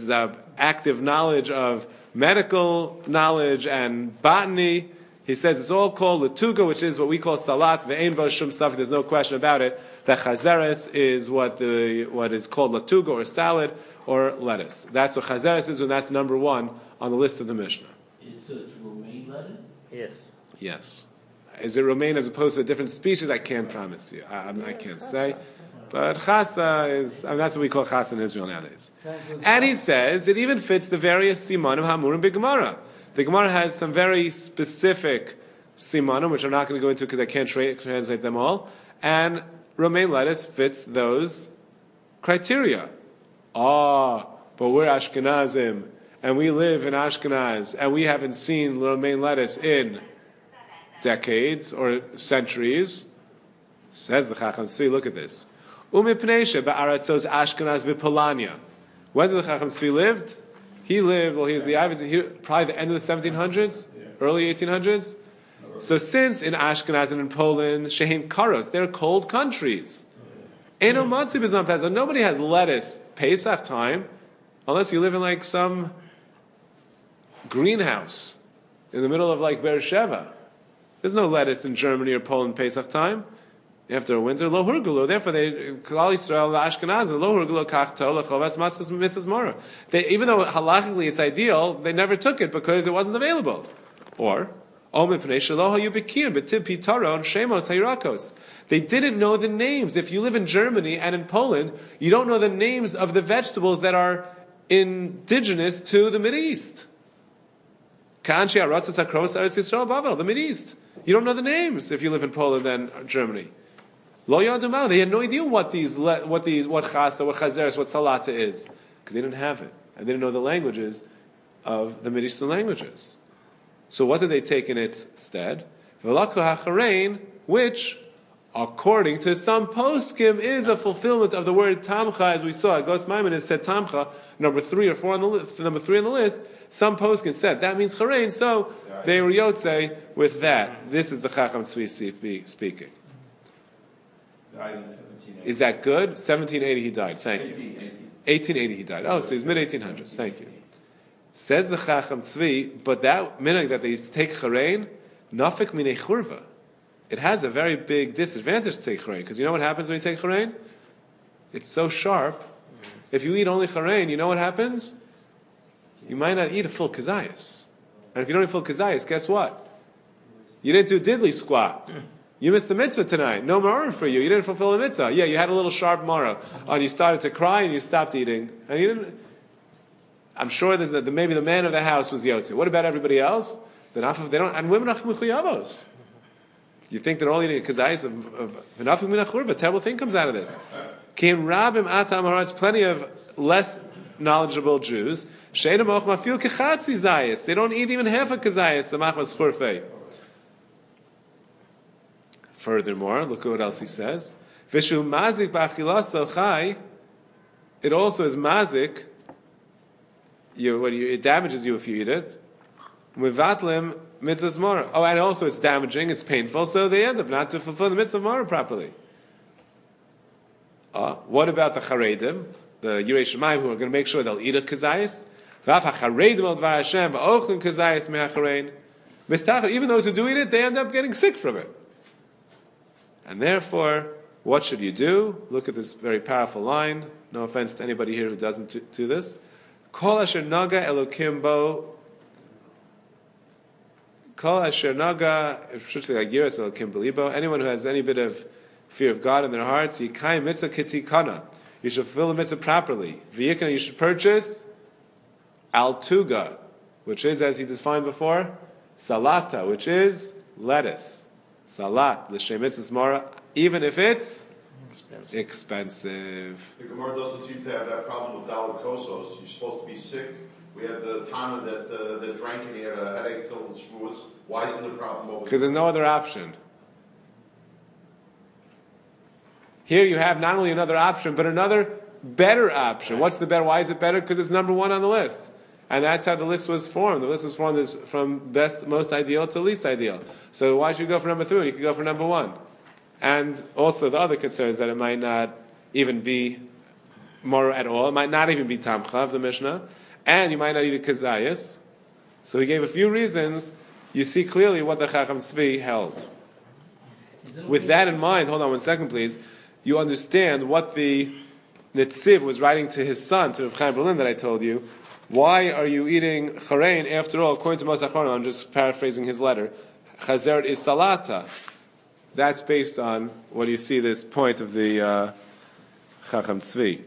active knowledge of medical knowledge and botany. He says it's all called letuga, which is what we call salat. Ve'ein ba shum safek. There's no question about it. That chazeres is what is called letuga or salad or lettuce. That's what chazeres is, and that's number 1 on the list of the Mishnah. So it's romaine lettuce? Yes. Yes. Is it romaine as opposed to a different species? I can't promise you. I can't say. But chasa is, that's what we call chasa in Israel nowadays. And he says it even fits the various simanim hamurim b'Gemara. The Gemara has some very specific simanim, which I'm not going to go into because I can't translate them all. And romaine lettuce fits those criteria. But we're Ashkenazim, and we live in Ashkenaz, and we haven't seen romaine lettuce in decades or centuries. Says the Chacham Tzvi, look at this. Umipneisha ba'aratzos Ashkenaz v'Polania. When did the Chacham Tzvi lived? He lived, he was the probably the end of the 1700s, early 1800s. So since in Ashkenaz and in Poland, shehin karos, they're cold countries. Eno matzi b'zman Pesach. Nobody has lettuce Pesach time, unless you live in like some greenhouse in the middle of like Beersheba. There's no lettuce in Germany or Poland Pesach time. After a winter, lo hurgulu. Therefore, they Klal Yisrael, the Ashkenaz, lo hurgulu kachto lechovas matzos mitzvos mora. Even though halachically it's ideal, they never took it because it wasn't available. Or they didn't know the names. If you live in Germany and in Poland, you don't know the names of the vegetables that are indigenous to the Mideast. The Mideast. You don't know the names if you live in Poland and Germany. Lo yadumah. They had no idea what chasa, what chazeres, what salata is, because they didn't have it, and they didn't know the languages of the Middle Eastern languages. So what did they take in its stead? V'lakhu hacharein, which, according to some poskim, is a fulfillment of the word tamcha, as we saw. Gos Maimonides said tamcha, number 3 or 4 on the list. Number 3 on the list. Some poskim said that means charein, so they were yotze with that. This is the Chacham Tzvi speaking. Is that good? 1780 he died. Thank you. 1880 he died. Oh, so he's mid-1800s. Thank you. Says the Chacham Tzvi, but that minhag that they take charein, nafik minei churva. It has a very big disadvantage to take charein, because you know what happens when you take charein? It's so sharp. If you eat only charein, you know what happens? You might not eat a full kazayas. And if you don't eat full kazayas, guess what? You didn't do diddly squat. You missed the mitzvah tonight. No maror for you. You didn't fulfill the mitzvah. Yeah, you had a little sharp maror. And you started to cry and you stopped eating. And you didn't. I'm sure maybe the man of the house was yotze. What about everybody else? They don't. And women are chmuyavos. You think they're all eating kazayas of v'nafik min achurva? A terrible thing comes out of this. Kim rabim atam haaretz. Plenty of less knowledgeable Jews. Sheina moch mafil kechatzi zayis. They don't eat even half a kazayas. The machmas churfei. Furthermore, look at what else he says. Vishu mazik b'achilaso chai. It also is mazik. It damages you if you eat it. Mivatlim mitzvahs mara. Oh, and also it's damaging, it's painful, so they end up not to fulfill the mitzvah mara properly. What about the charedim, the Yirei Shemayim, who are going to make sure they'll eat a kazayis? V'af hacharedim al dvar Hashem v'ochlin kazayis me'acharein. Even those who do eat it, they end up getting sick from it. And therefore, what should you do? Look at this very powerful line. No offense to anybody here who doesn't do this. Kol asher naga elokim bo. Kol asher naga, especially like yiras elokim belibo. Anyone who has any bit of fear of God in their hearts, yikayim mitzvah kitikana. You should fulfill the mitzvah properly. V'yikana, you should purchase altuga, which is, as he defined before, salata, which is lettuce. Salat, l'shem mitzvahs mara, even if it's expensive. The Gemara doesn't seem to have that problem with Dalit Kosos. You're supposed to be sick. We had the Tana that drank and he had a headache till Shavuos. Why isn't the problem over? Because there's no other option. Here you have not only another option, but another better option. What's the better? Why is it better? Because it's number one on the list. And that's how the list was formed. The list was formed from most ideal to least ideal. So why should you go for number 3 when you could go for number 1? And also the other concern is that it might not even be mora at all. It might not even be tamcha of the Mishnah. And you might not eat a kazayas. So he gave a few reasons. You see clearly what the Chacham Tzvi held. With that in mind, hold on 1 second please, you understand what the Netziv was writing to his son, to Reb Chaim Berlin that I told you. Why are you eating charein? After all, according to Moshe Achronim, I'm just paraphrasing his letter, chazeret is salata. That's based on what you see this point of the Chacham Tzvi.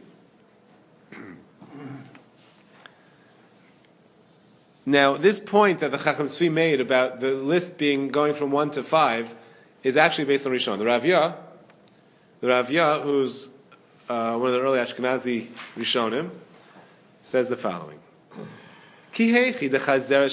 Now, this point that the Chacham Tzvi made about the list going from 1 to 5 is actually based on Rishon. The Ravya, who's one of the early Ashkenazi Rishonim, says the following. Just like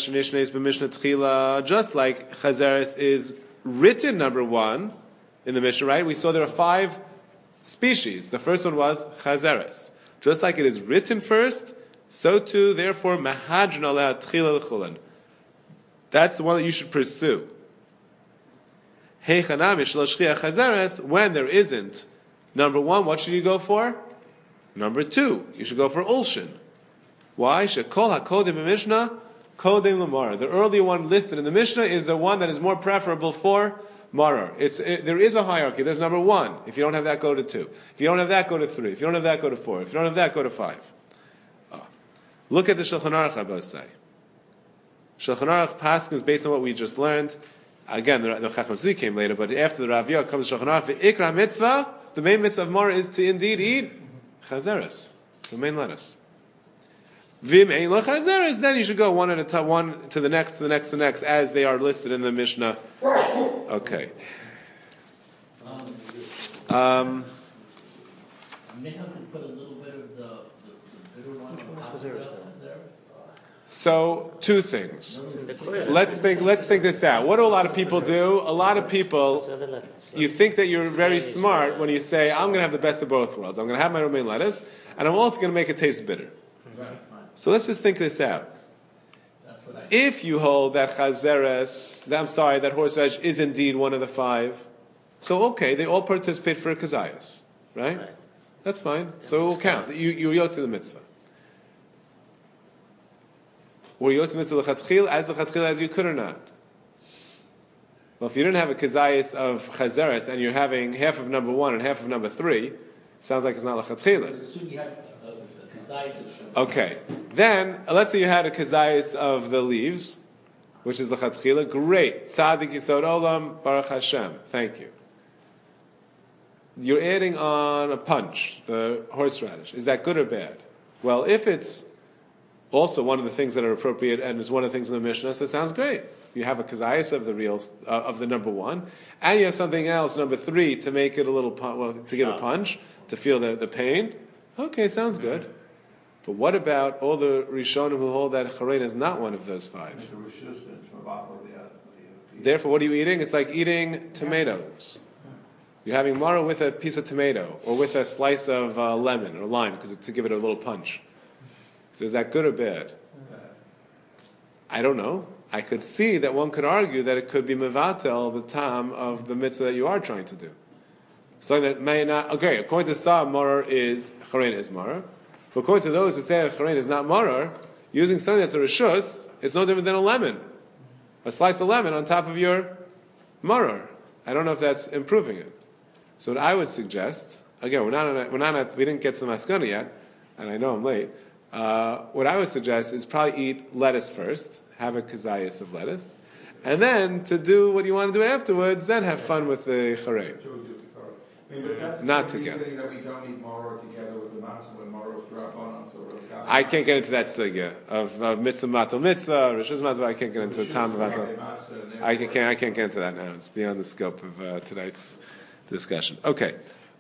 Chazeres is written number 1 in the Mishnah, right? We saw there are 5 species. The first one was Chazeres. Just like it is written first, so too, therefore, Mahadran aleh tchila l'chulan. That's the one that you should pursue. When there isn't number 1, what should you go for? Number 2, you should go for Ulshin. Why? Shekol hakodim b'Mishnah kodim l'mara. The earlier one listed in the Mishnah is the one that is more preferable for marar. There is a hierarchy. There's number 1. If you don't have that, go to 2. If you don't have that, go to 3. If you don't have that, go to 4. If you don't have that, go to 5. Look at the Shulchan Aruch, Rabbi say. Shulchan Aruch Paskin is based on what we just learned. Again, the Chacham Tzvi came later, but after the Rav Yah comes Shulchan Aruch. The Ikra mitzvah, the main mitzvah of marar is to indeed eat chazeres, the main lettuce. Vim ein lo chazeres, then you should go one at a time, one to the next, to the next, to the next, as they are listed in the Mishnah. Okay. Minha could put a little bit of the bitter one. Which one is Chazeres, though? So, 2 things. Let's think this out. What do a lot of people do? A lot of people, you think that you're very smart when you say, I'm going to have the best of both worlds. I'm going to have my romaine lettuce, and I'm also going to make it taste bitter. So let's just think this out. If you hold that chazeres, that horseradish is indeed one of the 5, so okay, they all participate for a kazayas, right? That's fine. So it will count. You're yotze the mitzvah. Or you also mitzvah l'chatchil as you could or not? Well, if you didn't have a kazayis of chazeres and you're having half of number 1 and half of number 3, sounds like it's not l'chatchila. Assume you had a kazayis of Shazam. Okay. Then, let's say you had a kazayis of the leaves, which is l'chatchila. Great. Tzadik yisod olam, baruch Hashem. Thank you. You're adding on a punch, the horseradish. Is that good or bad? Well, if it's also one of the things that are appropriate and is one of the things in the Mishnah, so it sounds great. You have a kazayas of the real of the number 1, and you have something else, number 3, to make it a little to give a punch, to feel the pain. Okay, sounds good. But what about all the Rishonim who hold that charein is not one of those 5? Therefore, what are you eating? It's like eating tomatoes. You're having maror with a piece of tomato or with a slice of lemon or lime to give it a little punch. So is that good or bad? I don't know. I could see that one could argue that it could be mevatel, the tam of the mitzvah that you are trying to do. So that may not. Okay, according to some, maror is charein is maror. But according to those who say that charein is not maror, using something that's a reshus is no different than a lemon, a slice of lemon on top of your maror. I don't know if that's improving it. So what I would suggest, again, we didn't get to the maskana yet, and I know I'm late. What I would suggest is probably eat lettuce first, have a kazayas of lettuce, and then to do what you want to do afterwards, then have fun with the charein. Not together. That we don't need maror together with the matzah when maror is drabanan. I can't get into that sugya of mitzvah matal mitzvah, rishus matal. I can't get into the tam of matal. I can't get into that now. It's beyond the scope of tonight's discussion. Okay.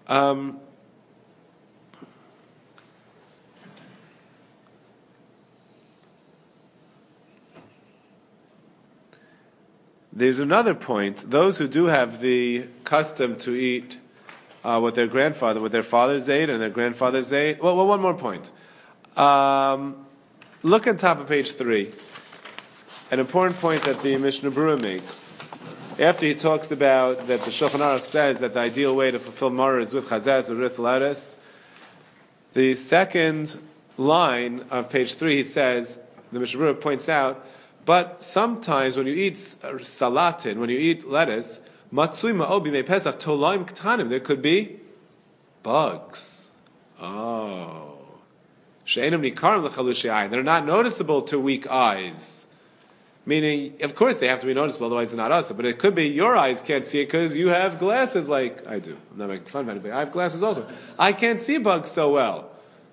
There's another point. Those who do have the custom to eat what their fathers ate and their grandfathers ate. Well, one more point. Look on top of page 3. An important point that the Mishnah Berurah makes. After he talks about that the Shulchan Aruch says that the ideal way to fulfill maror is with chazaz or with lettuce, the second line of page 3, he says, the Mishnah Berurah points out, but sometimes when you eat salatin, when you eat lettuce, matzui ma'obi me pesach tolaim ktanim, there could be bugs. Oh. She'enam nikarim l'chalushi ayin. They're not noticeable to weak eyes. Meaning, of course they have to be noticeable, otherwise they're not us. But it could be your eyes can't see it because you have glasses like I do. I'm not making fun of anybody. I have glasses also. I can't see bugs so well.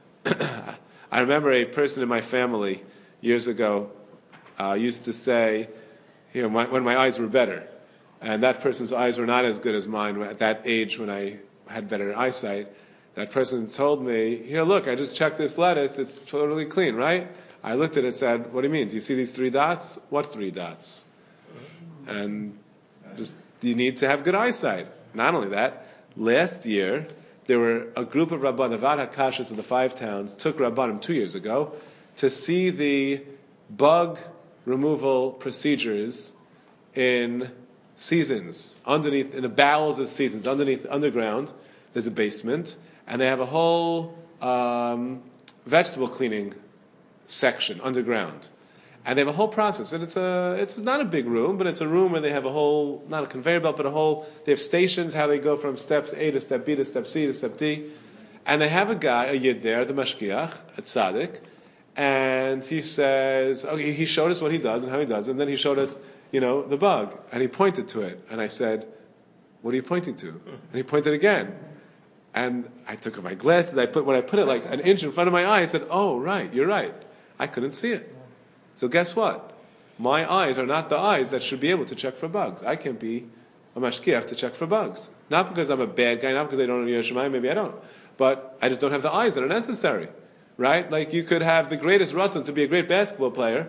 I remember a person in my family years ago used to say, when my eyes were better, and that person's eyes were not as good as mine at that age when I had better eyesight, that person told me, here, look, I just checked this lettuce, it's totally clean, right? I looked at it and said, what do you mean? Do you see these 3 dots? What 3 dots? And just, you need to have good eyesight. Not only that, last year, there were a group of Rabbanim, the Vad HaKashas of the 5 towns, took Rabbanim 2 years ago to see the bug removal procedures in seasons, underneath, in the bowels of seasons, underground, there's a basement, and they have a whole vegetable cleaning section underground. And they have a whole process, and it's not a big room, but it's a room where they have a whole, not a conveyor belt, but they have stations, how they go from step A to step B to step C to step D. And they have a guy, a yid there, the mashkiach, a tzaddik, and he says, okay, he showed us what he does and how he does, and then he showed us, the bug, and he pointed to it, and I said, what are you pointing to? And he pointed again. And I took off my glasses, when I put it like an inch in front of my eye, I said, oh, right, you're right. I couldn't see it. So guess what? My eyes are not the eyes that should be able to check for bugs. I can't be a mashkiach to check for bugs. Not because I'm a bad guy, not because I don't know Yerushalayim, maybe I don't. But I just don't have the eyes that are necessary. Right? Like you could have the greatest Russian to be a great basketball player,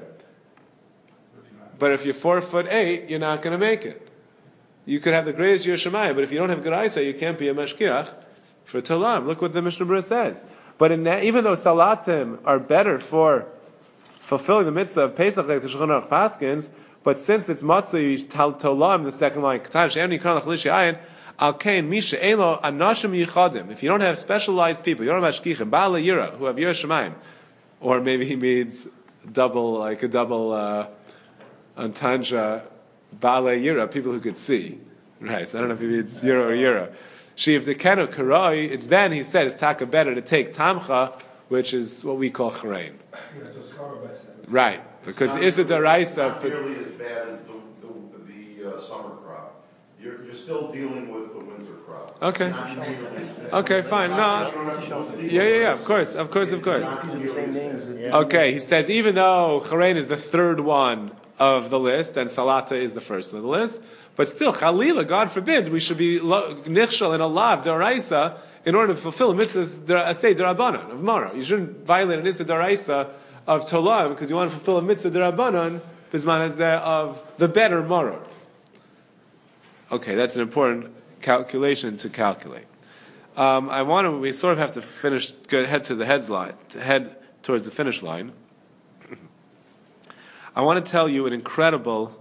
but if you're 4'8", you're not going to make it. You could have the greatest Yerushalayim, but if you don't have good eyesight, you can't be a mashkiach for Tolam. Look what the Mishnah Berurah says. But even though salatim are better for fulfilling the mitzvah of Pesach, like the Shulchan Aruch paskins, but since it's matzah tolam, the second line, if you don't have specialized people, you don't have mashkichim, ba'al yira, who have Yerushalayim, or maybe he means like a double entendre, bale yira, people who could see. Right, so I don't know if he means yira or yira. Shiv the kenu karoi, it's then he said it's taka better to take tamcha, which is what we call chrein. Right, because it's a daraisa. Not nearly as bad as the summer crop. You're still dealing with the winter crop. Okay. Not nearly as bad. Okay, fine. No. Yeah. Of course. Using the same names. Okay, he says even though chrein is the third one of the list and salata is the first one of the list, but still, chalila, God forbid, we should be nichshal in a lav daraisa in order to fulfill a mitzvah say derabanan of mara. You shouldn't violate an issa daraisa of tolah because you want to fulfill a mitzvah derabanan bisman hazeh of the better mara. Okay, that's an important calculation to calculate. We sort of have to head towards the finish line. I want to tell you an incredible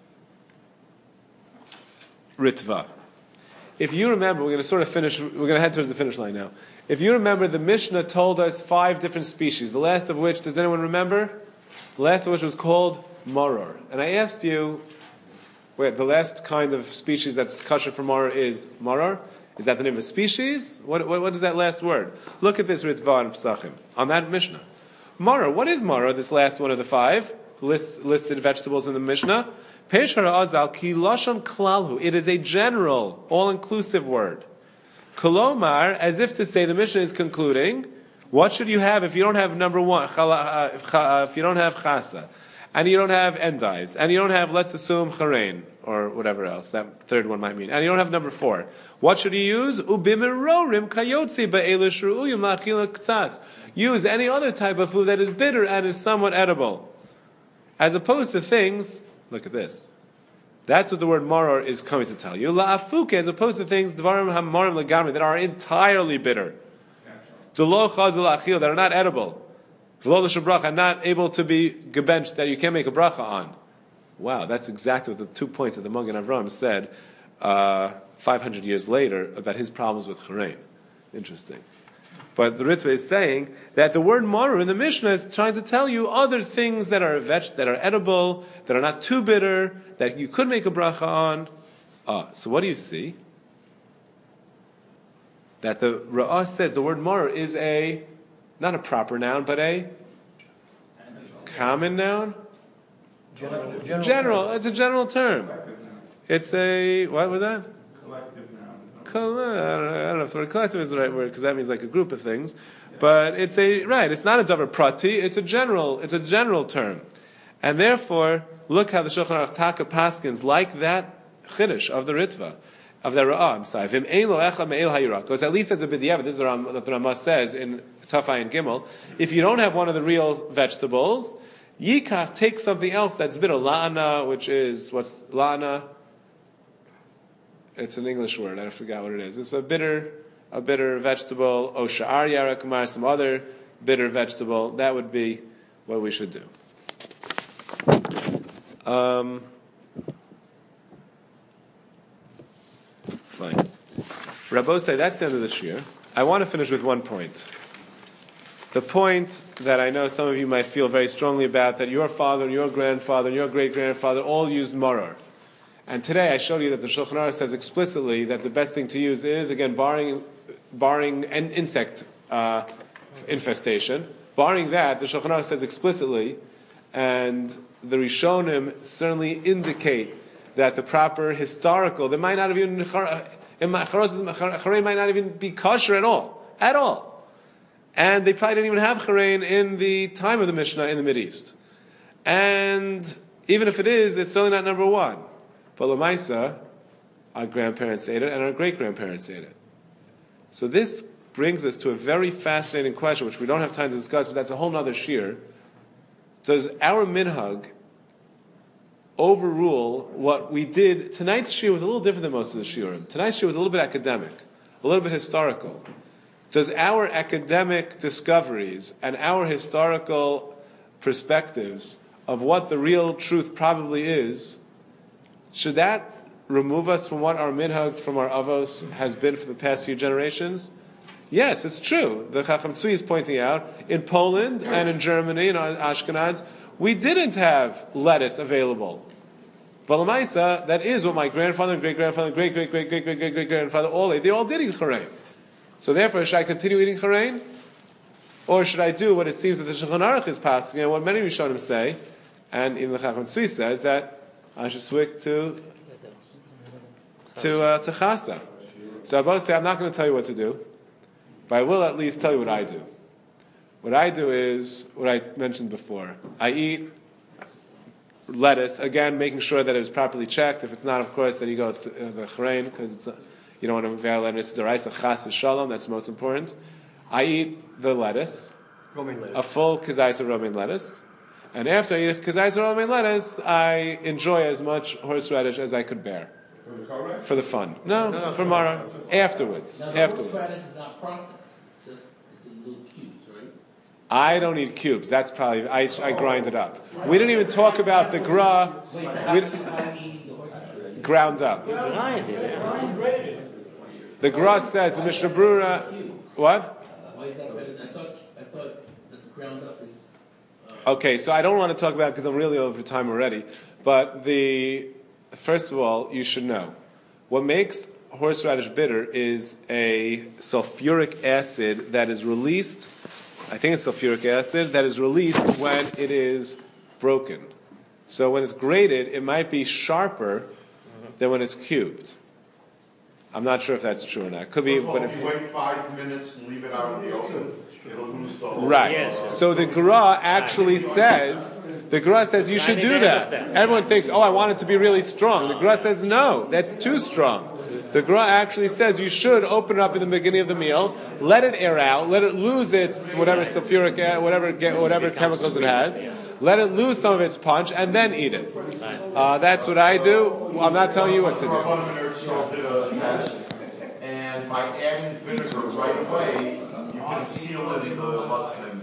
ritva. If you remember, we're going to head towards the finish line now. If you remember, the Mishnah told us 5 different species, the last of which, does anyone remember? The last of which was called maror. And I asked you, the last kind of species that's kosher for maror is maror. Is that the name of a species? What is that last word? Look at this ritva in Pesachim, on that Mishnah. Maror, what is maror, this last one of the 5 listed vegetables in the Mishnah? Peshar azal ki lashon klalhu. It is a general, all-inclusive word. Kolomar, as if to say, the Mishnah is concluding, what should you have if you don't have number 1, if you don't have chasa, and you don't have endives, and you don't have, let's assume, charein, or whatever else that third one might mean, and you don't have number 4. What should you use? Ubimirorim kayotzi ba'elish ru'uyim la'achila k'tzas. Use any other type of food that is bitter and is somewhat edible. As opposed to things, look at this. That's what the word maror is coming to tell you. La'afuke, as opposed to things, dvarim hamarim legamri, that are entirely bitter. D'lo chazal achil, that are not edible. D'lo l'shabracha, not able to be gebenched, that you can't make a bracha on. Wow, that's exactly what the 2 points that the Magen Avraham said 500 years later about his problems with charein. Interesting. But the Ritva is saying that the word maror in the Mishnah is trying to tell you other things that are that are edible, that are not too bitter, that you could make a bracha on. So what do you see? That the Ra'ah says the word maror is not a proper noun, but a common noun? General. It's a general term. It's a, what was that? I don't know if the word collective is the right word because that means like a group of things, but it's not a davar prati. It's a general term, and therefore look how the Shulchan Aruch Taka paskins like that chiddush of the Ritva of the Ra'ah. I'm sorry, v'im ein lo echad me'el hayirah, because at least as a b'diavad, this is what the Ramah says in Tafai and Gimel. If you don't have one of the real vegetables, yikach, take something else that's bitter. La'ana, which is what's la'ana. It's an English word. I forgot what it is. It's a bitter vegetable. O sha'ar yarak, some other bitter vegetable. That would be what we should do. Fine. Rabbo say that's the end of the shir. I want to finish with one point. The point that I know some of you might feel very strongly about, that your father and your grandfather and your great-grandfather all used maror. And today I showed you that the Shulchan Aruch says explicitly that the best thing to use is, again, barring an insect infestation, barring that, the Shulchan Aruch says explicitly, and the Rishonim certainly indicate that the proper historical, there might not even, charein might not even be kosher at all. And they probably didn't even have charein in the time of the Mishnah in the Mideast. And even if it is, it's certainly not number 1. But Lamaisa, our grandparents ate it, and our great-grandparents ate it. So this brings us to a very fascinating question, which we don't have time to discuss, but that's a whole other shir. Does our minhag overrule what we did? Tonight's shir was a little different than most of the shiurim. Tonight's shir was a little bit academic, a little bit historical. Does our academic discoveries and our historical perspectives of what the real truth probably is, should that remove us from what our minhag from our avos has been for the past few generations? Yes, it's true. The Chacham Tzvi is pointing out, in Poland and in Germany and Ashkenaz, we didn't have lettuce available. But Lamaisa, that is what my grandfather, great-grandfather, great-great-great-great-great-great-grandfather all ate. They all did eat charein. So therefore, should I continue eating charein? Or should I do what it seems that the Shulchan Aruch is passing, and what many Rishonim say, and even the Chacham Tzvi says, that I should switch to chasa. So I both say, I'm not going to tell you what to do, but I will at least tell you what I do. What I do is what I mentioned before. I eat lettuce, again, making sure that it is properly checked. If it's not, of course, then you go to the charein, because you don't want to veil lettuce. The rice of chas v'shalom, that's most important. I eat the lettuce, a full kazayis of romaine lettuce, and after I eat kazayis of romaine lettuce, I enjoy as much horseradish as I could bear. For the fun. No, for Mara. Afterwards. Now, the horseradish is not processed. It's in little cubes, right? I don't eat cubes. That's probably, I grind it up. We didn't even talk about the gra. Wait, so how are you eating the horseradish? Ground up. The gra says, the Mishnah Brura, what? Why is that better? I thought the ground up is... Okay, so I don't want to talk about it because I'm really over time already. But first of all, you should know, what makes horseradish bitter is a sulfuric acid that is released, I think it's sulfuric acid, that is released when it is broken. So when it's grated, it might be sharper than when it's cubed. I'm not sure if that's true or not. Could be, but if you wait 5 minutes and leave it out in the open, it'll lose the whole. Right. Yes. So the Gra actually says, you should do that. Everyone thinks, I want it to be really strong. The Gra says, no, that's too strong. The Gra actually says you should open it up in the beginning of the meal, let it air out, let it lose its whatever sulfuric, whatever chemicals it has, let it lose some of its punch, and then eat it. That's what I do. I'm not telling you what to do. And by adding vinegar right away, you can seal it in the